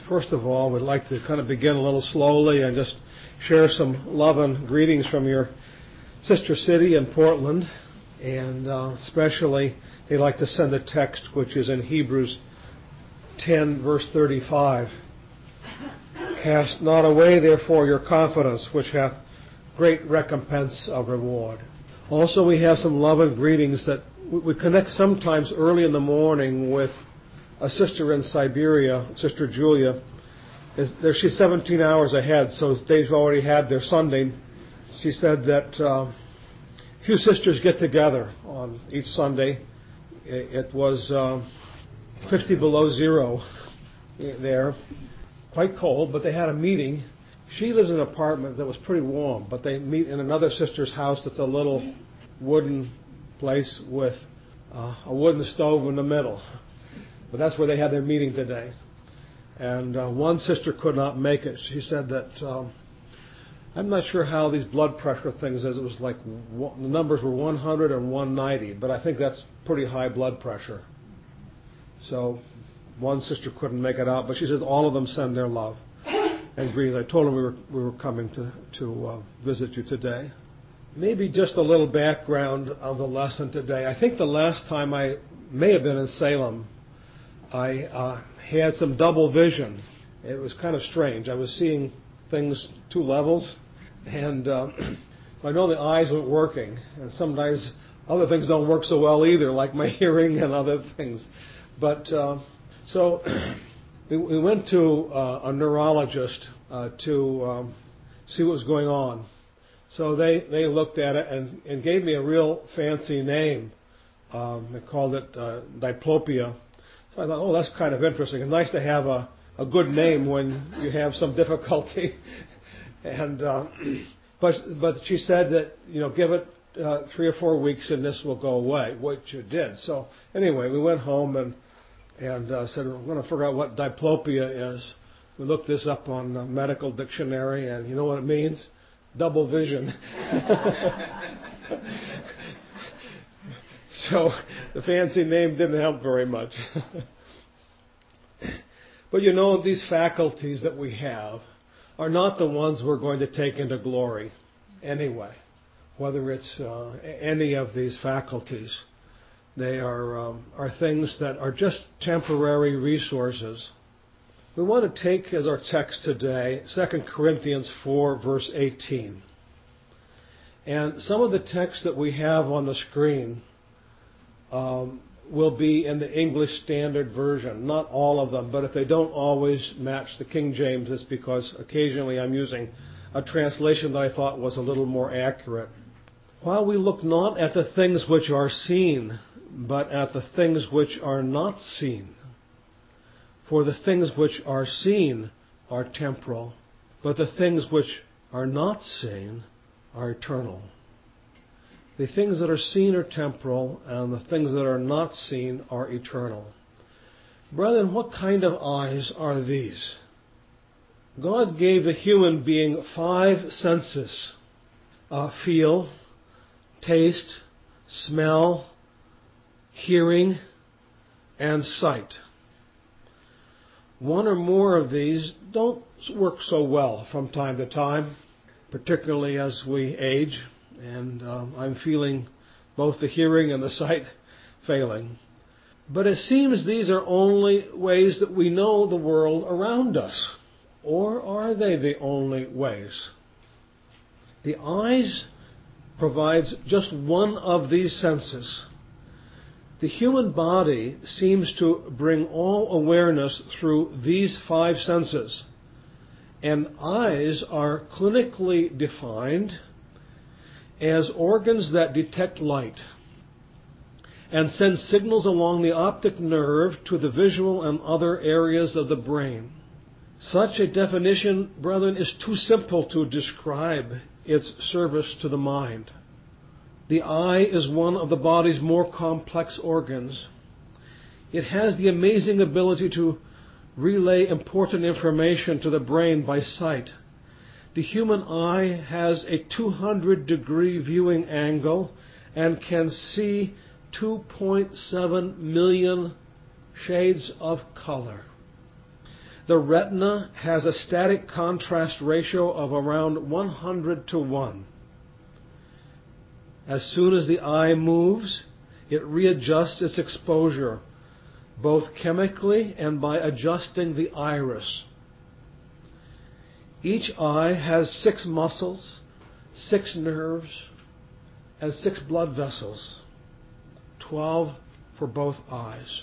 First of all, we'd like to kind of begin a little slowly and just share some love and greetings from your sister city in Portland. And especially, they'd like to send a text which is in Hebrews 10, verse 35. Cast not away, therefore, your confidence, which hath great recompense of reward. Also, we have some love and greetings that we connect sometimes early in the morning with a sister in Siberia, Sister Julia. She's 17 hours ahead, so they've already had their Sunday. She said that few sisters get together on each Sunday. It was 50 below zero there, quite cold, but they had a meeting. She lives in an apartment that was pretty warm, but they meet in another sister's house that's a little wooden place with a wooden stove in the middle. But that's where they had their meeting today. And one sister could not make it. She said that, I'm not sure how these blood pressure things is. It was like, the numbers were 100 and 190, but I think that's pretty high blood pressure. So one sister couldn't make it out, but she says all of them send their love and greetings. I told them we were coming to visit you today. Maybe just a little background of the lesson today. I think the last time I may have been in Salem, I had some double vision. It was kind of strange. I was seeing things two levels, and I know the eyes weren't working, and sometimes other things don't work so well either, like my hearing and other things. But so we went to a neurologist to see what was going on. So they looked at it and gave me a real fancy name. They called it diplopia. So I thought, oh, that's kind of interesting. It's nice to have a good name when you have some difficulty. And but she said that, give it 3 or 4 weeks and this will go away, which it did. So anyway, we went home and said we're going to figure out what diplopia is. We looked this up on the medical dictionary, and you know what it means? Double vision. So the fancy name didn't help very much. But these faculties that we have are not the ones we're going to take into glory anyway. Whether it's any of these faculties, they are things that are just temporary resources. We want to take as our text today 2 Corinthians 4, verse 18. And some of the text that we have on the screen will be in the English Standard Version. Not all of them, but if they don't always match the King James, it's because occasionally I'm using a translation that I thought was a little more accurate. While we look not at the things which are seen, but at the things which are not seen. For the things which are seen are temporal, but the things which are not seen are eternal. The things that are seen are temporal, and the things that are not seen are eternal. Brethren, what kind of eyes are these? God gave the human being 5 senses: feel, taste, smell, hearing, and sight. One or more of these don't work so well from time to time, particularly as we age, and I'm feeling both the hearing and the sight failing. But it seems these are only ways that we know the world around us. Or are they the only ways? The eyes provides just one of these senses. The human body seems to bring all awareness through these 5 senses. And eyes are clinically defined as organs that detect light and send signals along the optic nerve to the visual and other areas of the brain. Such a definition, brethren, is too simple to describe its service to the mind. The eye is one of the body's more complex organs. It has the amazing ability to relay important information to the brain by sight. The human eye has a 200-degree viewing angle and can see 2.7 million shades of color. The retina has a static contrast ratio of around 100 to 1. As soon as the eye moves, it readjusts its exposure, both chemically and by adjusting the iris. Each eye has 6 muscles, 6 nerves, and 6 blood vessels, 12 for both eyes.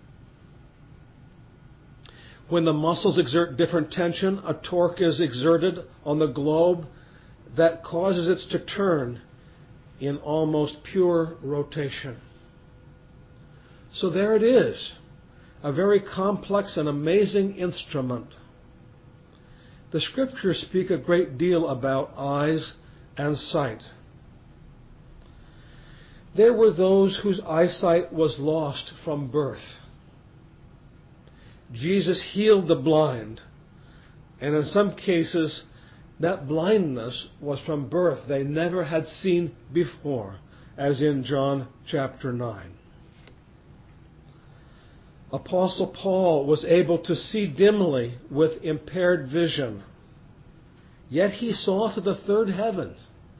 When the muscles exert different tension, a torque is exerted on the globe that causes it to turn in almost pure rotation. So there it is, a very complex and amazing instrument. The Scriptures speak a great deal about eyes and sight. There were those whose eyesight was lost from birth. Jesus healed the blind, and in some cases, that blindness was from birth. They never had seen before, as in John chapter 9. Apostle Paul was able to see dimly with impaired vision, yet he saw to the third heaven.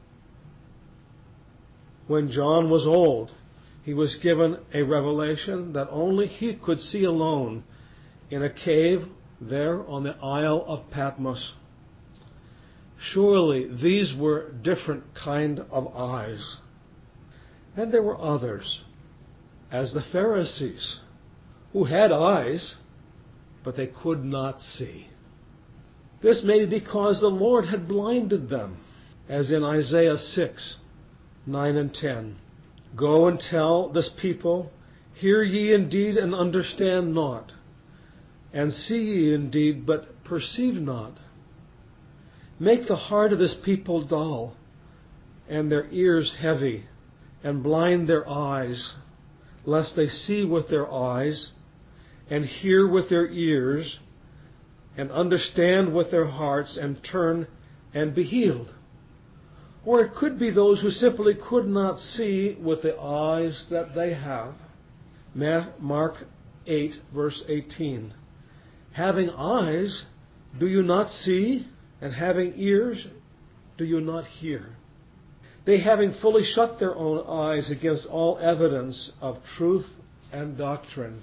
When John was old, he was given a revelation that only he could see alone in a cave there on the Isle of Patmos. Surely these were different kind of eyes. And there were others, as the Pharisees, who had eyes, but they could not see. This may be because the Lord had blinded them, as in Isaiah 6, 9 and 10. Go and tell this people, hear ye indeed and understand not, and see ye indeed, but perceive not. Make the heart of this people dull, and their ears heavy, and blind their eyes, lest they see with their eyes, and hear with their ears, and understand with their hearts, and turn and be healed. Or it could be those who simply could not see with the eyes that they have. Mark 8, verse 18. Having eyes, do you not see? And having ears, do you not hear? They having fully shut their own eyes against all evidence of truth and doctrine.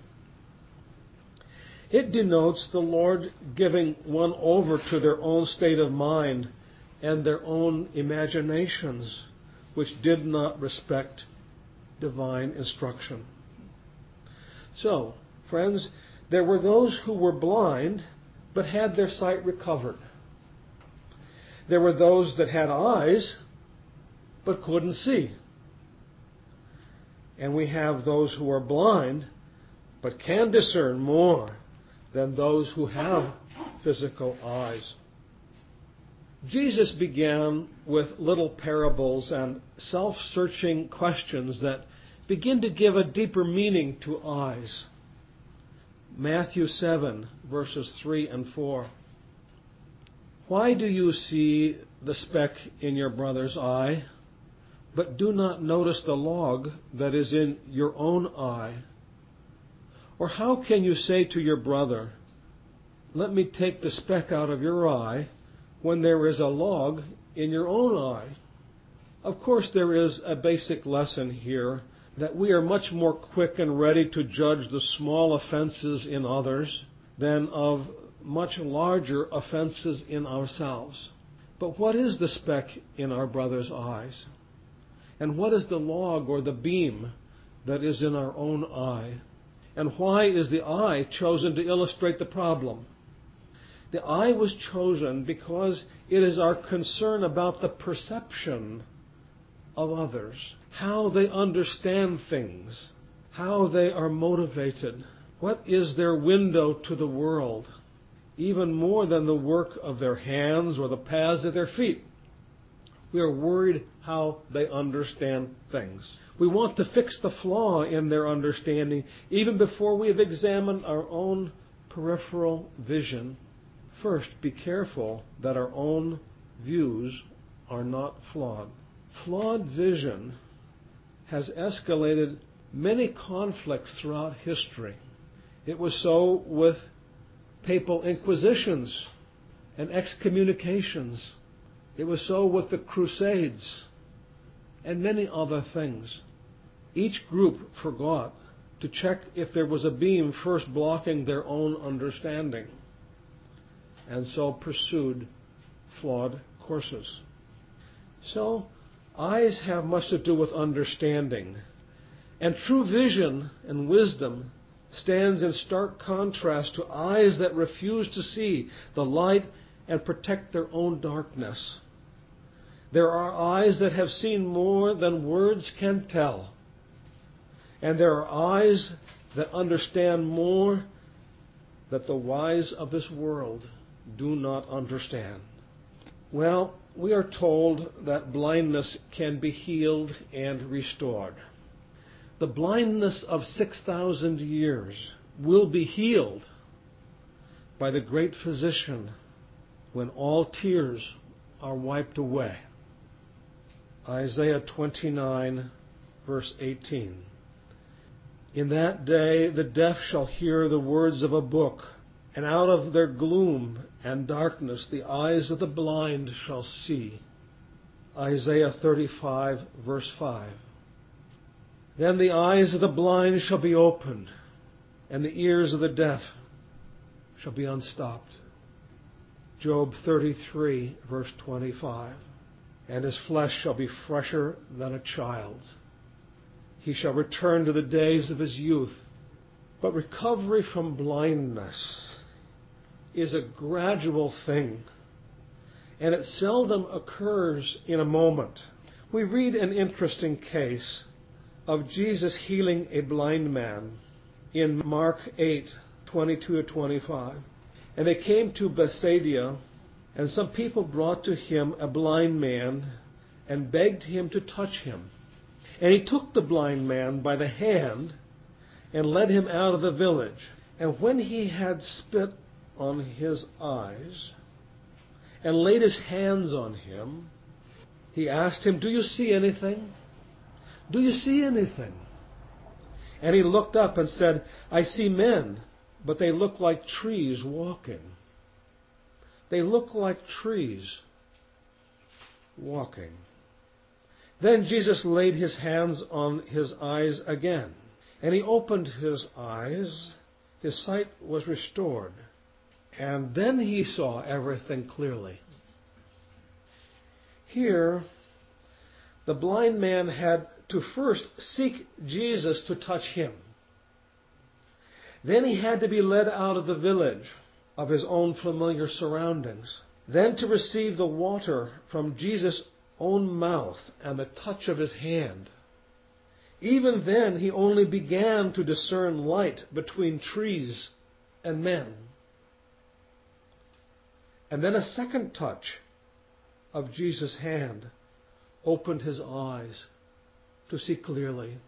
It denotes the Lord giving one over to their own state of mind and their own imaginations, which did not respect divine instruction. So, friends, there were those who were blind, but had their sight recovered. There were those that had eyes, but couldn't see. And we have those who are blind, but can discern more than those who have physical eyes. Jesus began with little parables and self-searching questions that begin to give a deeper meaning to eyes. Matthew 7, verses 3 and 4. Why do you see the speck in your brother's eye, but do not notice the log that is in your own eye? Or how can you say to your brother, let me take the speck out of your eye, when there is a log in your own eye? Of course, there is a basic lesson here that we are much more quick and ready to judge the small offenses in others than of much larger offenses in ourselves. But what is the speck in our brother's eyes? And what is the log or the beam that is in our own eye? And why is the eye chosen to illustrate the problem? The eye was chosen because it is our concern about the perception of others, how they understand things, how they are motivated, what is their window to the world, even more than the work of their hands or the paths of their feet. We are worried how they understand things. We want to fix the flaw in their understanding even before we have examined our own peripheral vision. First, be careful that our own views are not flawed. Flawed vision has escalated many conflicts throughout history. It was so with papal inquisitions and excommunications. It was so with the Crusades and many other things. Each group forgot to check if there was a beam first blocking their own understanding, and so pursued flawed courses. So, eyes have much to do with understanding, and true vision and wisdom stands in stark contrast to eyes that refuse to see the light and protect their own darkness. There are eyes that have seen more than words can tell, and there are eyes that understand more that the wise of this world do not understand. Well, we are told that blindness can be healed and restored. The blindness of 6,000 years will be healed by the great physician when all tears are wiped away. Isaiah 29, verse 18. In that day the deaf shall hear the words of a book, and out of their gloom and darkness the eyes of the blind shall see. Isaiah 35, verse 5. Then the eyes of the blind shall be opened, and the ears of the deaf shall be unstopped. Job 33, verse 25. And his flesh shall be fresher than a child's. He shall return to the days of his youth. But recovery from blindness is a gradual thing, and it seldom occurs in a moment. We read an interesting case of Jesus healing a blind man in Mark 8, 22-25. And they came to Bethsaida, and some people brought to him a blind man and begged him to touch him. And he took the blind man by the hand and led him out of the village. And when he had spit on his eyes and laid his hands on him, he asked him, "Do you see anything? Do you see anything?" And he looked up and said, "I see men, but they look like trees walking." They look like trees walking. Then Jesus laid his hands on his eyes again, and he opened his eyes. His sight was restored, and then he saw everything clearly. Here, the blind man had to first seek Jesus to touch him. Then he had to be led out of the village of his own familiar surroundings. Then to receive the water from Jesus' own mouth and the touch of his hand. Even then he only began to discern light between trees and men. And then a second touch of Jesus' hand opened his eyes to see clearly.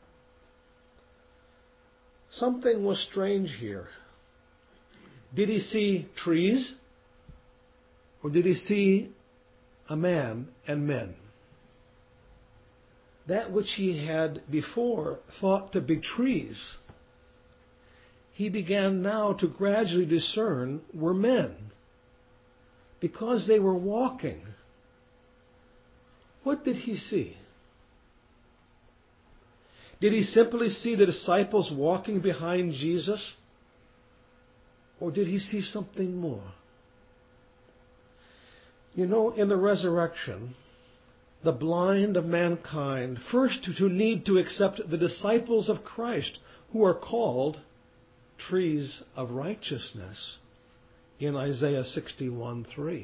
Something was strange here. Did he see trees? Or did he see a man and men? That which he had before thought to be trees, he began now to gradually discern were men, because they were walking. What did he see? Did he simply see the disciples walking behind Jesus? Or did he see something more? You know, in the resurrection, the blind of mankind first to need to accept the disciples of Christ, who are called trees of righteousness in Isaiah 61:3.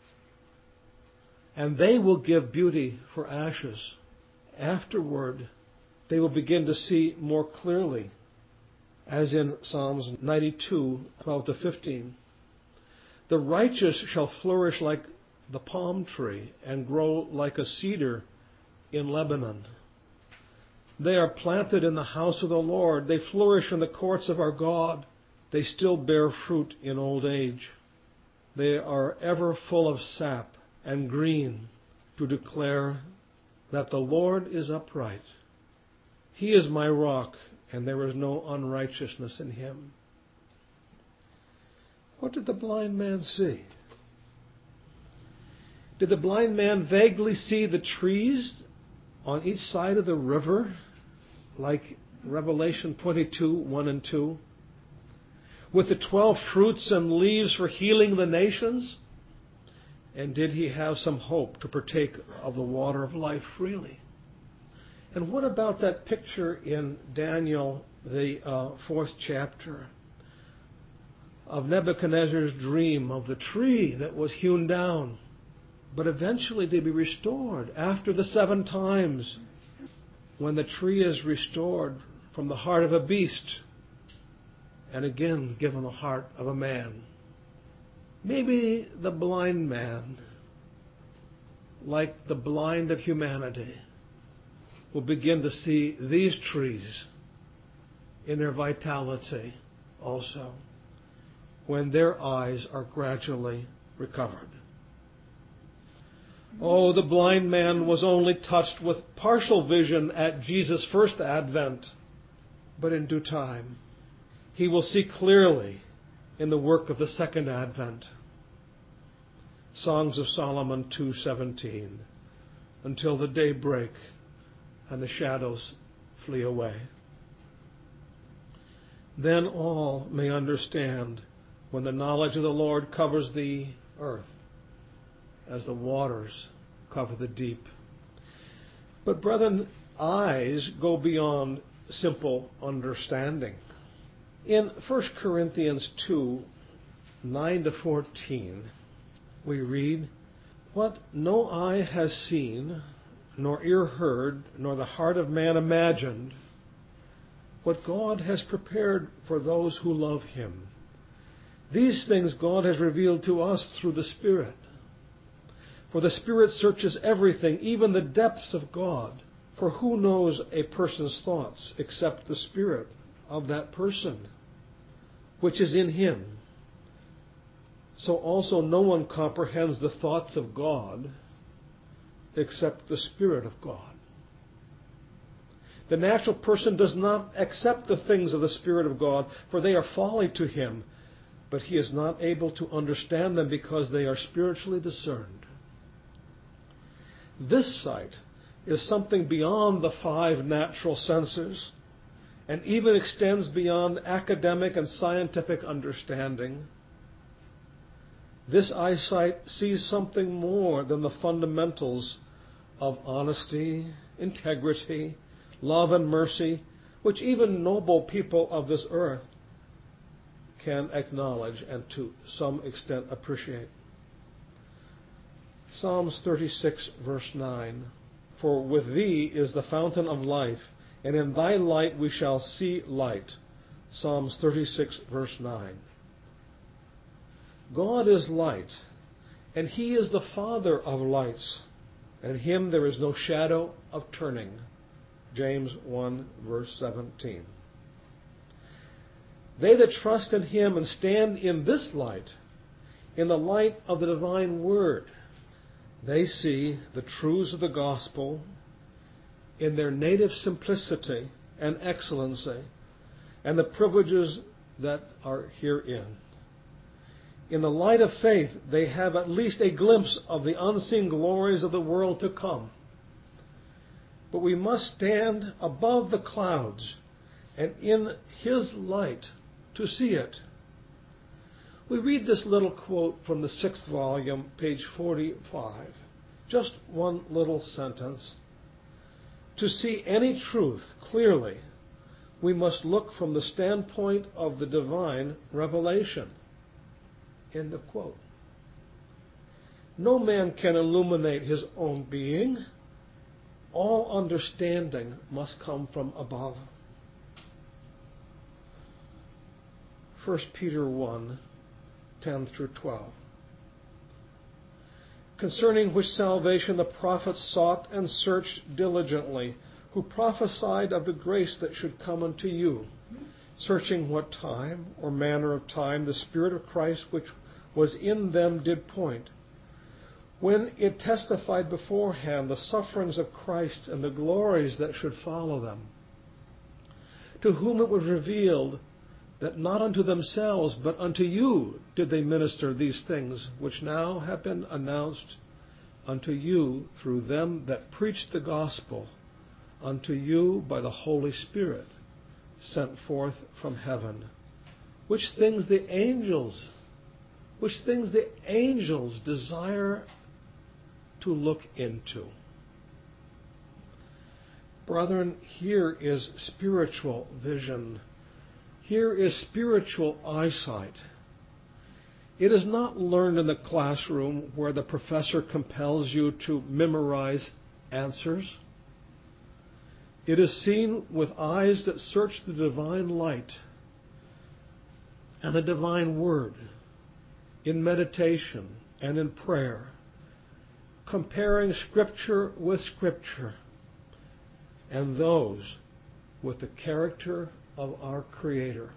And they will give beauty for ashes. Afterward, they will begin to see more clearly, as in Psalms 92:12-15. The righteous shall flourish like the palm tree and grow like a cedar in Lebanon. They are planted in the house of the Lord. They flourish in the courts of our God. They still bear fruit in old age. They are ever full of sap and green to declare that the Lord is upright. He is my rock, and there is no unrighteousness in him. What did the blind man see? Did the blind man vaguely see the trees on each side of the river, like Revelation 22, 1 and 2? With the 12 fruits and leaves for healing the nations? And did he have some hope to partake of the water of life freely? And what about that picture in Daniel, the 4th chapter, of Nebuchadnezzar's dream of the tree that was hewn down, but eventually to be restored after the 7 times, when the tree is restored from the heart of a beast and again given the heart of a man? Maybe the blind man, like the blind of humanity, will begin to see these trees in their vitality also, when their eyes are gradually recovered. Oh, the blind man was only touched with partial vision at Jesus' first advent, but in due time he will see clearly in the work of the second advent. Songs of Solomon 2:17, until the day break and the shadows flee away. Then all may understand when the knowledge of the Lord covers the earth as the waters cover the deep. But brethren, eyes go beyond simple understanding. In 1 Corinthians 2, 9-14, we read, "What no eye has seen, nor ear heard, nor the heart of man imagined, what God has prepared for those who love him. These things God has revealed to us through the Spirit. For the Spirit searches everything, even the depths of God. For who knows a person's thoughts except the Spirit of that person, which is in him? So also no one comprehends the thoughts of God except the Spirit of God. The natural person does not accept the things of the Spirit of God, for they are folly to him, but he is not able to understand them because they are spiritually discerned." This sight is something beyond the 5 natural senses, and even extends beyond academic and scientific understanding. This eyesight sees something more than the fundamentals of honesty, integrity, love and mercy, which even noble people of this earth can acknowledge and to some extent appreciate. Psalms 36, verse 9, "For with thee is the fountain of life, and in thy light we shall see light." Psalms 36, verse 9. God is light, and he is the Father of lights, and in him there is no shadow of turning. James 1, verse 17. They that trust in him and stand in this light, in the light of the divine word, they see the truths of the gospel in their native simplicity and excellency, and the privileges that are herein. In the light of faith, they have at least a glimpse of the unseen glories of the world to come. But we must stand above the clouds and in his light to see it. We read this little quote from the 6th volume, page 45. Just one little sentence. "To see any truth clearly, we must look from the standpoint of the divine revelation." End of quote. No man can illuminate his own being. All understanding must come from above. 1 Peter 1, 10-12. "Concerning which salvation the prophets sought and searched diligently, who prophesied of the grace that should come unto you, searching what time or manner of time the Spirit of Christ which was in them did point, when it testified beforehand the sufferings of Christ and the glories that should follow them, to whom it was revealed that not unto themselves, but unto you did they minister these things, which now have been announced unto you through them that preached the gospel unto you by the Holy Spirit, sent forth from heaven, which things the angels desire to look into. Brethren, here is spiritual vision. Here is spiritual eyesight. It is not learned in the classroom where the professor compels you to memorize answers. It is seen with eyes that search the divine light and the divine word in meditation and in prayer, comparing Scripture with Scripture and those with the character of our Creator.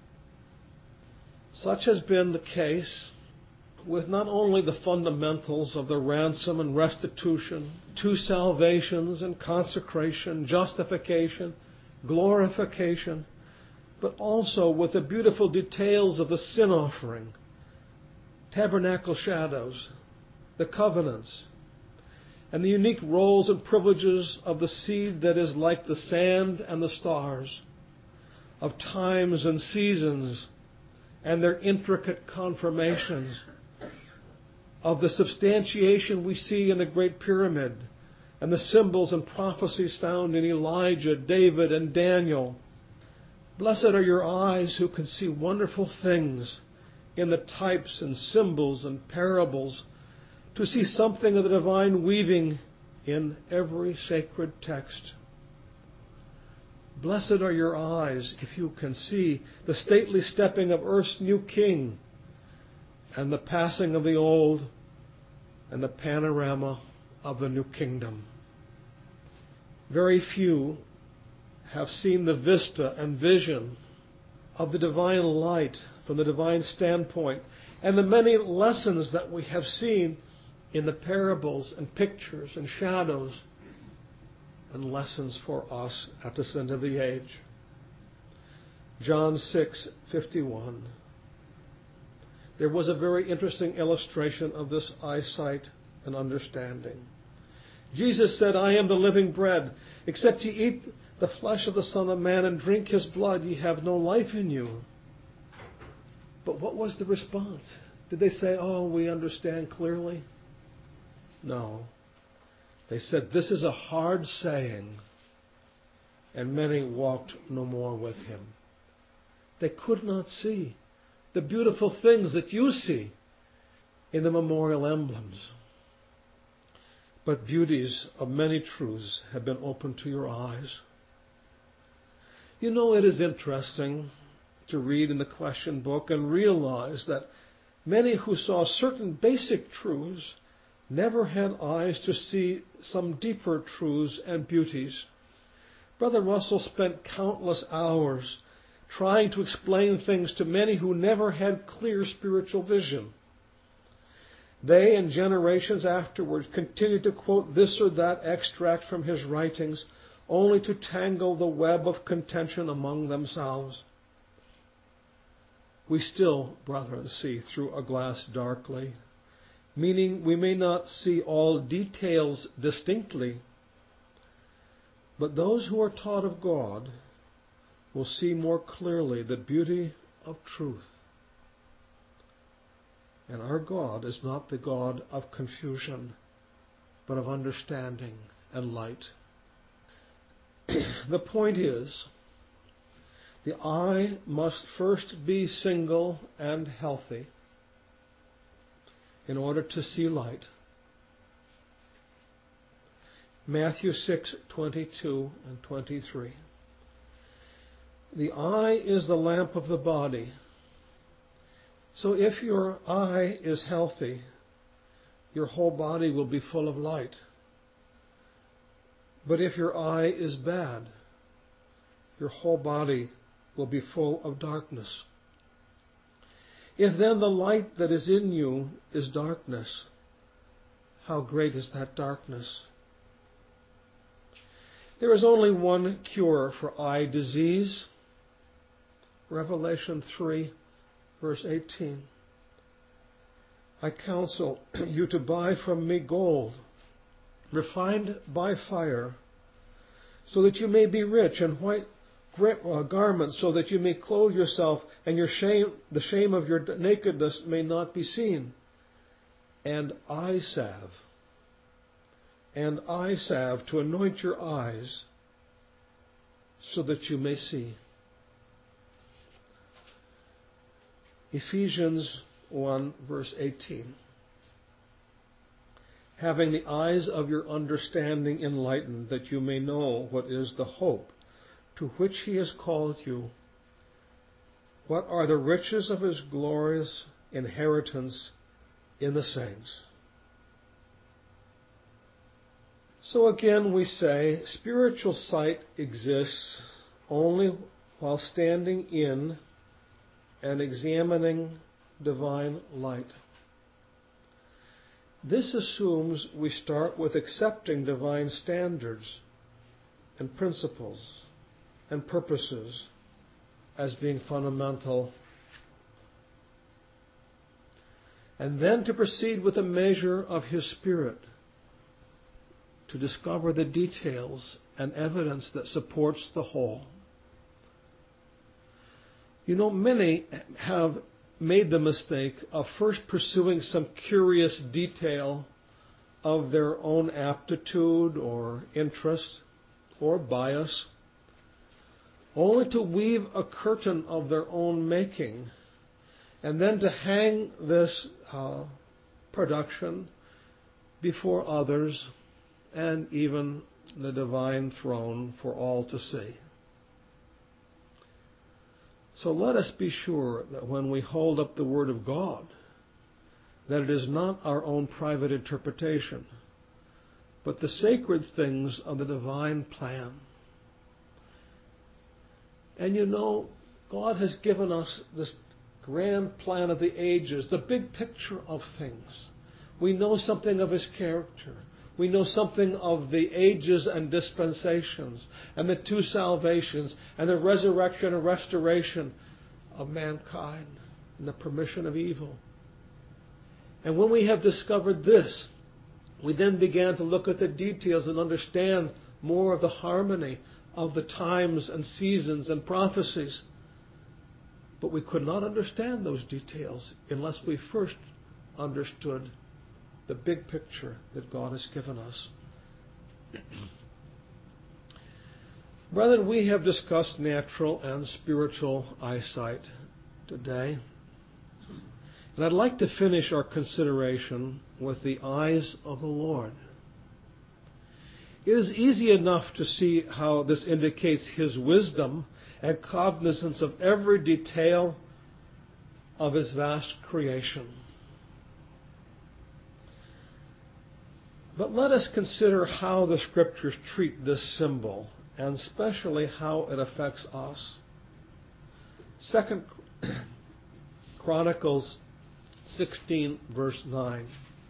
Such has been the case with not only the fundamentals of the ransom and restitution, two salvations and consecration, justification, glorification, but also with the beautiful details of the sin offering, tabernacle shadows, the covenants, and the unique roles and privileges of the seed that is like the sand and the stars, of times and seasons and their intricate confirmations, of the substantiation we see in the Great Pyramid, and the symbols and prophecies found in Elijah, David, and Daniel. Blessed are your eyes who can see wonderful things in the types and symbols and parables, to see something of the divine weaving in every sacred text. Blessed are your eyes if you can see the stately stepping of earth's new king, and the passing of the old, and the panorama of the new kingdom. Very few have seen the vista and vision of the divine light from the divine standpoint, and the many lessons that we have seen in the parables and pictures and shadows and lessons for us at this end of the age. John 6:51. There was a very interesting illustration of this eyesight and understanding. Jesus said, I am the living bread. Except ye eat the flesh of the Son of Man and drink his blood, ye have no life in you. But what was the response? Did they say, oh, we understand clearly? No. They said, this is a hard saying. And many walked no more with him. They could not see the beautiful things that you see in the memorial emblems. But beauties of many truths have been opened to your eyes. You know, it is interesting to read in the question book and realize that many who saw certain basic truths never had eyes to see some deeper truths and beauties. Brother Russell spent countless hours trying to explain things to many who never had clear spiritual vision. They and generations afterwards continued to quote this or that extract from his writings, only to tangle the web of contention among themselves. We still, brethren, see through a glass darkly, meaning we may not see all details distinctly, but those who are taught of God will see more clearly the beauty of truth. And our God is not the God of confusion, but of understanding and light. The point is, the eye must first be single and healthy in order to see light. Matthew 6:22 and 23. The eye is the lamp of the body. So if your eye is healthy, your whole body will be full of light. But if your eye is bad, your whole body will be full of darkness. If then the light that is in you is darkness, how great is that darkness? There is only one cure for eye disease, Revelation 3, verse 18. I counsel you to buy from me gold, refined by fire, so that you may be rich, and white garments, so that you may clothe yourself, and the shame of your nakedness may not be seen. And eye salve to anoint your eyes, so that you may see. Ephesians 1, verse 18. Having the eyes of your understanding enlightened, that you may know what is the hope to which he has called you, what are the riches of his glorious inheritance in the saints. So again we say, spiritual sight exists only while standing in and examining divine light. This assumes we start with accepting divine standards and principles and purposes as being fundamental, and then to proceed with a measure of His Spirit to discover the details and evidence that supports the whole. You know, many have made the mistake of first pursuing some curious detail of their own aptitude or interest or bias, only to weave a curtain of their own making, and then to hang this production before others and even the divine throne for all to see. So let us be sure that when we hold up the Word of God, that it is not our own private interpretation, but the sacred things of the divine plan. And you know, God has given us this grand plan of the ages, the big picture of things. We know something of His character. We know something of the ages and dispensations, and the two salvations, and the resurrection and restoration of mankind, and the permission of evil. And when we have discovered this, we then began to look at the details and understand more of the harmony of the times and seasons and prophecies. But we could not understand those details unless we first understood the big picture that God has given us. Brethren, we have discussed natural and spiritual eyesight today. And I'd like to finish our consideration with the eyes of the Lord. It is easy enough to see how this indicates His wisdom and cognizance of every detail of His vast creation. But let us consider how the Scriptures treat this symbol, and especially how it affects us. 2 Chronicles 16, verse 9.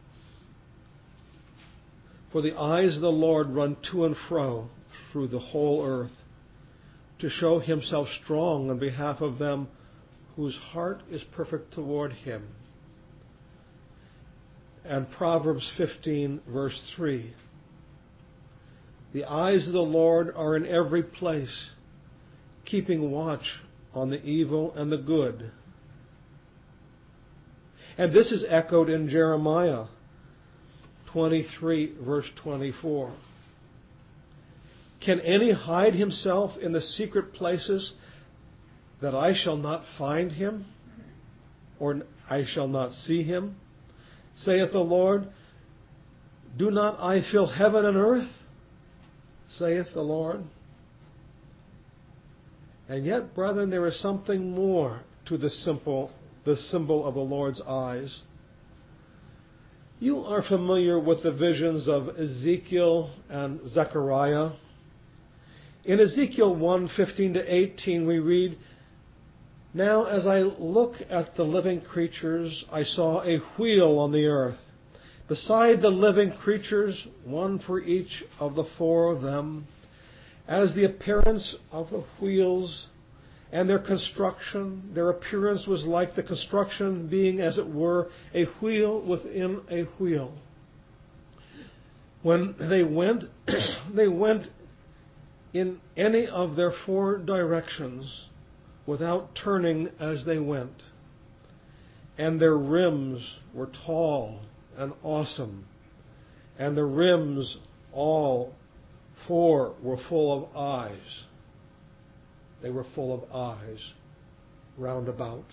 For the eyes of the Lord run to and fro through the whole earth, to show Himself strong on behalf of them whose heart is perfect toward Him. And Proverbs 15, verse 3. The eyes of the Lord are in every place, keeping watch on the evil and the good. And this is echoed in Jeremiah 23, verse 24. Can any hide himself in the secret places that I shall not find him, or I shall not see him? Saith the Lord, do not I fill heaven and earth? Saith the Lord. And yet, brethren, there is something more to the symbol of the Lord's eyes. You are familiar with the visions of Ezekiel and Zechariah. In Ezekiel 1:15-18 we read, Now as I look at the living creatures, I saw a wheel on the earth. Beside the living creatures, one for each of the four of them, as the appearance of the wheels, And their construction, their appearance was like the construction being, as it were, a wheel within a wheel. When they went, they went in any of their four directions without turning as they went. And their rims were tall and awesome. And the rims, all four, were full of eyes. They were full of eyes round about.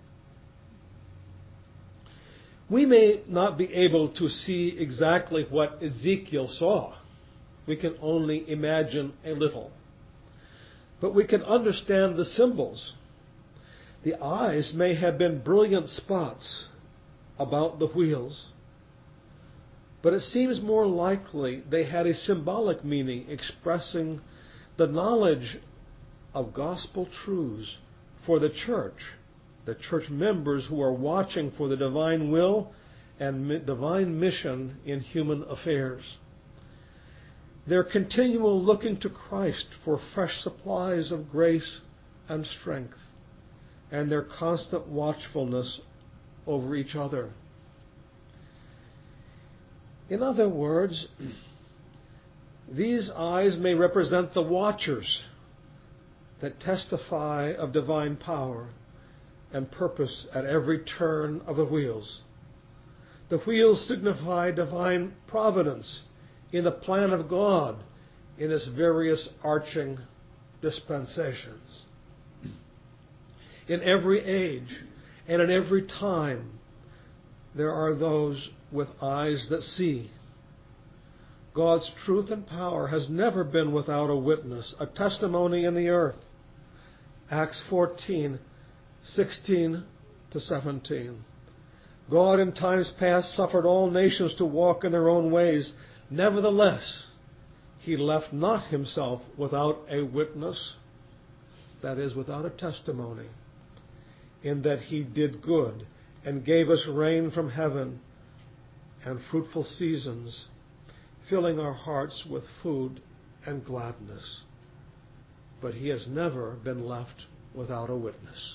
We may not be able to see exactly what Ezekiel saw. We can only imagine a little. But we can understand the symbols. The eyes may have been brilliant spots about the wheels, but it seems more likely they had a symbolic meaning expressing the knowledge of gospel truths for the church members who are watching for the divine will and divine mission in human affairs. Their continual looking to Christ for fresh supplies of grace and strength, and their constant watchfulness over each other. In other words, these eyes may represent the watchers that testify of divine power and purpose at every turn of the wheels. The wheels signify divine providence in the plan of God in its various arching dispensations. In every age and in every time, there are those with eyes that see. God's truth and power has never been without a witness, a testimony in the earth. Acts 14:16-17. God in times past suffered all nations to walk in their own ways. Nevertheless, He left not Himself without a witness, that is, without a testimony, in that He did good and gave us rain from heaven and fruitful seasons, filling our hearts with food and gladness. But He has never been left without a witness.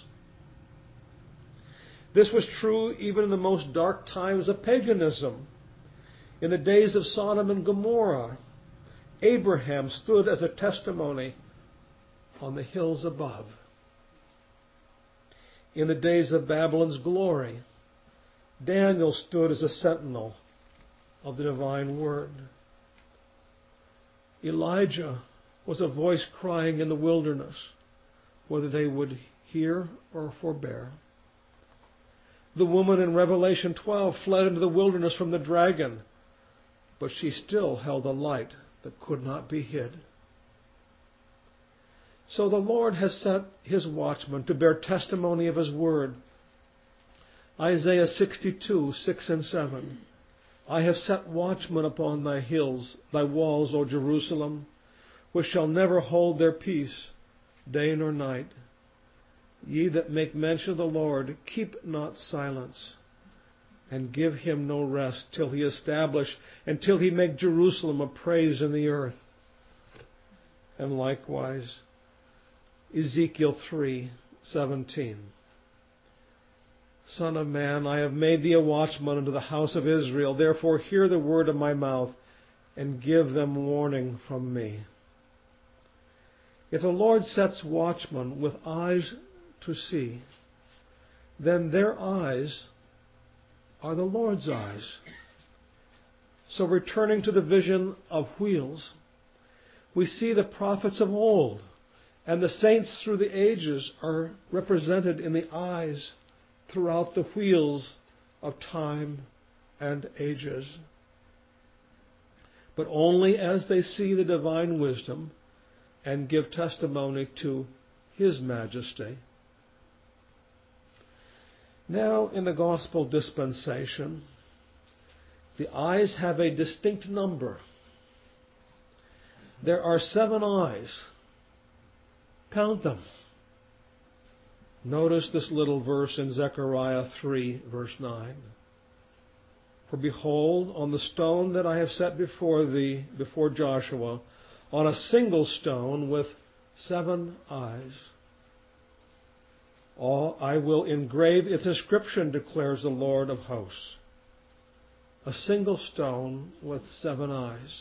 This was true even in the most dark times of paganism. In the days of Sodom and Gomorrah, Abraham stood as a testimony on the hills above. In the days of Babylon's glory, Daniel stood as a sentinel of the divine word. Elijah was a voice crying in the wilderness, whether they would hear or forbear. The woman in Revelation 12 fled into the wilderness from the dragon, but she still held a light that could not be hid. So the Lord has set His watchmen to bear testimony of His word. Isaiah 62:6-7. I have set watchmen upon thy hills, thy walls, O Jerusalem, which shall never hold their peace, day nor night. Ye that make mention of the Lord, keep not silence, and give Him no rest, till He establish, and till He make Jerusalem a praise in the earth. And likewise, Ezekiel 3:17. Son of man, I have made thee a watchman unto the house of Israel. Therefore hear the word of my mouth, and give them warning from me. If the Lord sets watchmen with eyes to see, then their eyes are the Lord's eyes. So returning to the vision of wheels, we see the prophets of old and the saints through the ages are represented in the eyes throughout the wheels of time and ages. But only as they see the divine wisdom and give testimony to His majesty. Now, in the gospel dispensation, the eyes have a distinct number. There are 7 eyes. Count them. Notice this little verse in Zechariah 3, verse 9. For behold, on the stone that I have set before thee, before Joshua, on a single stone with 7 eyes, I will engrave its inscription, declares the Lord of hosts. A single stone with 7 eyes.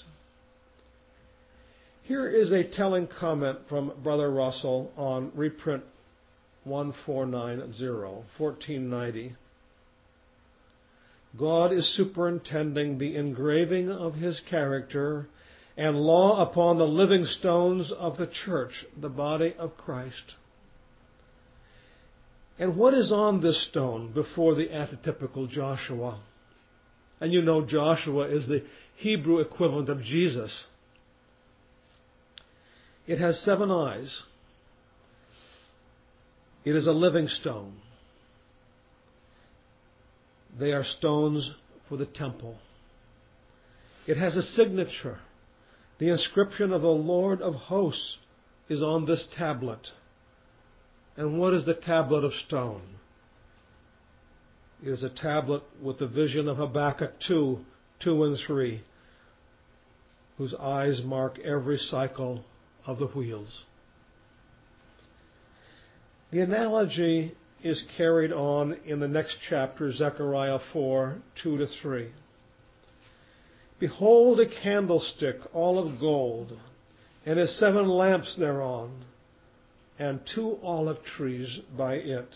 Here is a telling comment from Brother Russell on reprint 1490. God is superintending the engraving of his character and law upon the living stones of the church, the body of Christ. And what is on this stone before the antitypical Joshua? And you know Joshua is the Hebrew equivalent of Jesus. It has 7 eyes. It is a living stone. They are stones for the temple. It has a signature. The inscription of the Lord of hosts is on this tablet. And what is the tablet of stone? It is a tablet with the vision of Habakkuk 2 and 3, whose eyes mark every cycle of the wheels. The analogy is carried on in the next chapter, Zechariah 4, 2-3. Behold a candlestick all of gold, and his 7 lamps thereon, and 2 olive trees by it.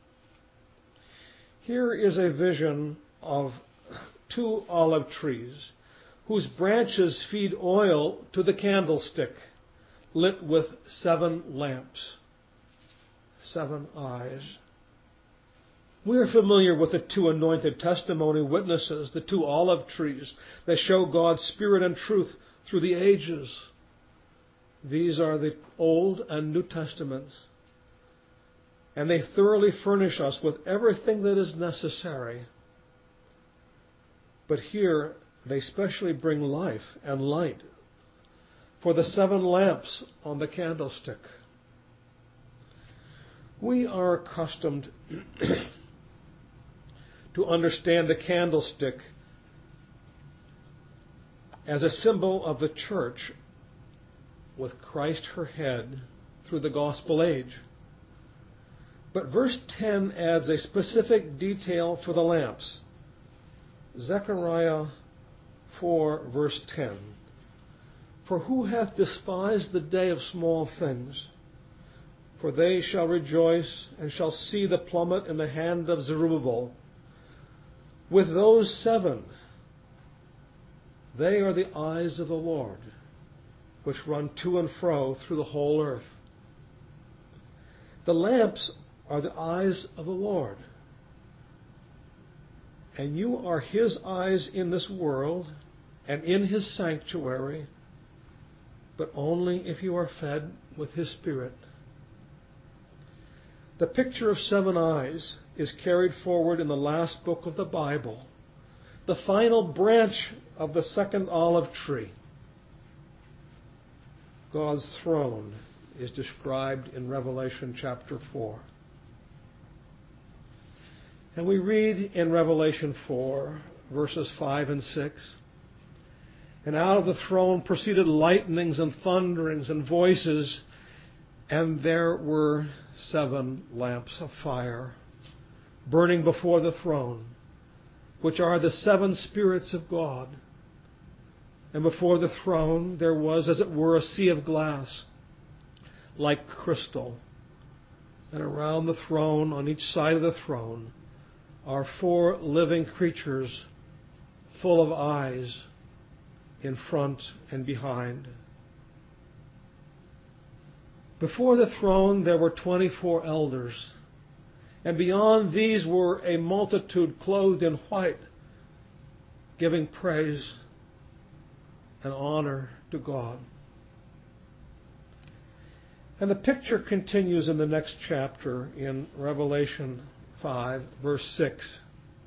Here is a vision of 2 olive trees, whose branches feed oil to the candlestick, lit with 7 lamps, 7 eyes. We are familiar with the 2 anointed testimony witnesses, the 2 olive trees that show God's Spirit and truth through the ages. These are the Old and New Testaments, and they thoroughly furnish us with everything that is necessary. But here they specially bring life and light for the 7 lamps on the candlestick. We are accustomed to understand the candlestick as a symbol of the church, with Christ her head, through the gospel age. But verse 10 adds a specific detail for the lamps. Zechariah 4, verse 10. For who hath despised the day of small things? For they shall rejoice and shall see the plummet in the hand of Zerubbabel. With those 7, they are the eyes of the Lord, which run to and fro through the whole earth. The lamps are the eyes of the Lord. And you are his eyes in this world and in his sanctuary, but only if you are fed with his Spirit. The picture of 7 eyes is carried forward in the last book of the Bible, the final branch of the 2nd olive tree. God's throne is described in Revelation chapter 4. And we read in Revelation 4, verses 5 and 6, and out of the throne proceeded lightnings and thunderings and voices, and there were 7 lamps of fire burning before the throne, which are the 7 spirits of God. And before the throne there was, as it were, a sea of glass, like crystal. And around the throne, on each side of the throne, are 4 living creatures full of eyes in front and behind. Before the throne there were 24 elders, and beyond these were a multitude clothed in white, giving praise and honor to God. And the picture continues in the next chapter, in Revelation 5, verse 6.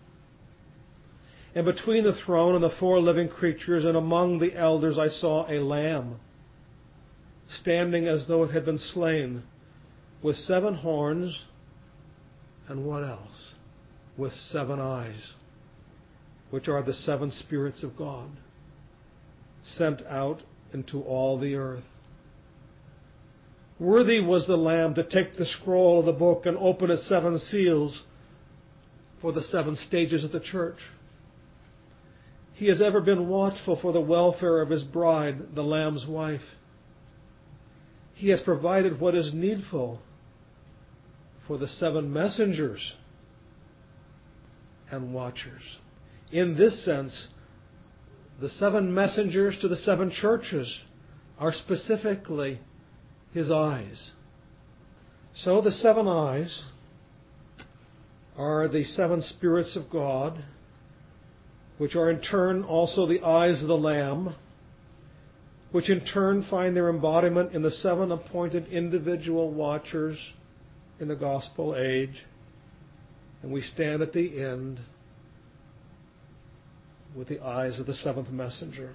And between the throne and the 4 living creatures and among the elders I saw a lamb, standing as though it had been slain, with 7 horns, and what else? With 7 eyes, which are the 7 spirits of God, sent out into all the earth. Worthy was the Lamb to take the scroll of the book and open its 7 seals for the 7 stages of the church. He has ever been watchful for the welfare of his bride, the Lamb's wife. He has provided what is needful for the 7 messengers and watchers. In this sense, the 7 messengers to the 7 churches are specifically his eyes. So the 7 eyes are the 7 spirits of God, which are in turn also the eyes of the Lamb, which in turn find their embodiment in the 7 appointed individual watchers in the gospel age. And we stand at the end with the eyes of the 7th messenger.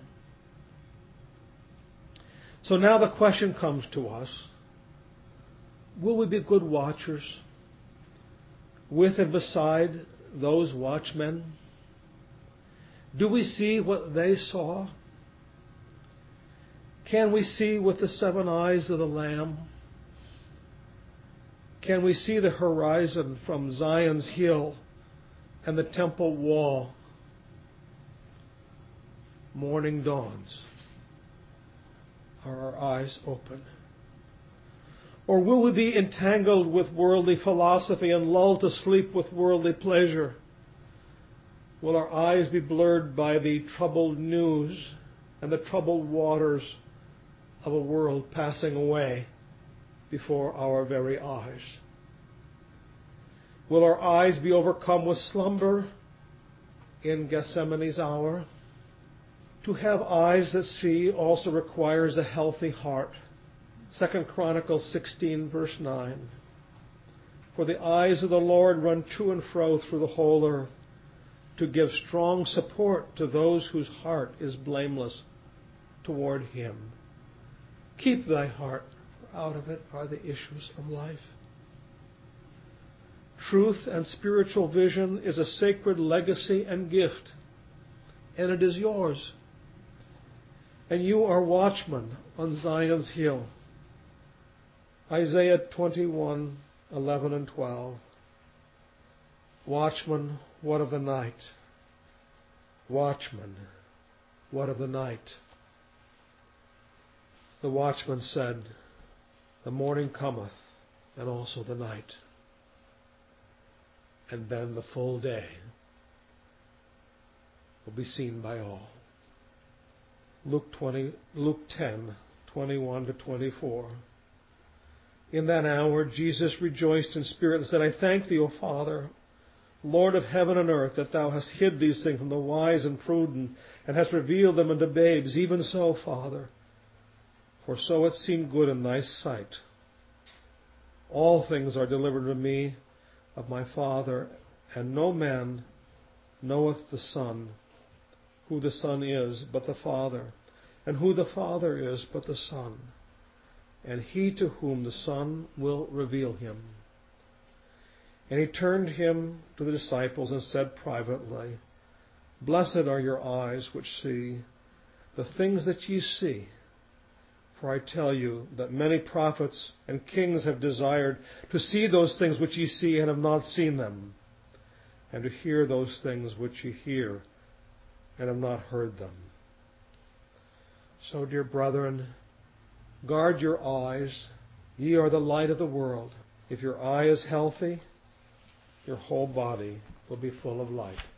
So now the question comes to us, will we be good watchers with and beside those watchmen? Do we see what they saw? Can we see with the 7 eyes of the Lamb? Can we see the horizon from Zion's hill and the temple wall? Morning dawns. Are our eyes open? Or will we be entangled with worldly philosophy and lulled to sleep with worldly pleasure? Will our eyes be blurred by the troubled news and the troubled waters of a world passing away before our very eyes? Will our eyes be overcome with slumber in Gethsemane's hour? To have eyes that see also requires a healthy heart. 2 Chronicles 16, verse 9. For the eyes of the Lord run to and fro through the whole earth, to give strong support to those whose heart is blameless toward Him. Keep thy heart, for out of it are the issues of life. Truth and spiritual vision is a sacred legacy and gift, and it is yours. And you are watchmen on Zion's hill. Isaiah 21:11 and 12. Watchmen, what of the night? Watchmen, what of the night? The watchman said, the morning cometh, and also the night, and then the full day will be seen by all. Luke 10:21 to 24. In that hour Jesus rejoiced in spirit and said, I thank thee, O Father, Lord of heaven and earth, that thou hast hid these things from the wise and prudent, and hast revealed them unto babes. Even so, Father, for so it seemed good in thy sight. All things are delivered to me of my Father, and no man knoweth the Son, who the Son is, but the Father, and who the Father is, but the Son, and he to whom the Son will reveal him. And he turned him to the disciples and said privately, Blessed are your eyes which see the things that ye see. For I tell you that many prophets and kings have desired to see those things which ye see and have not seen them, and to hear those things which ye hear and have not heard them. So, dear brethren, guard your eyes. Ye are the light of the world. If your eye is healthy, your whole body will be full of light.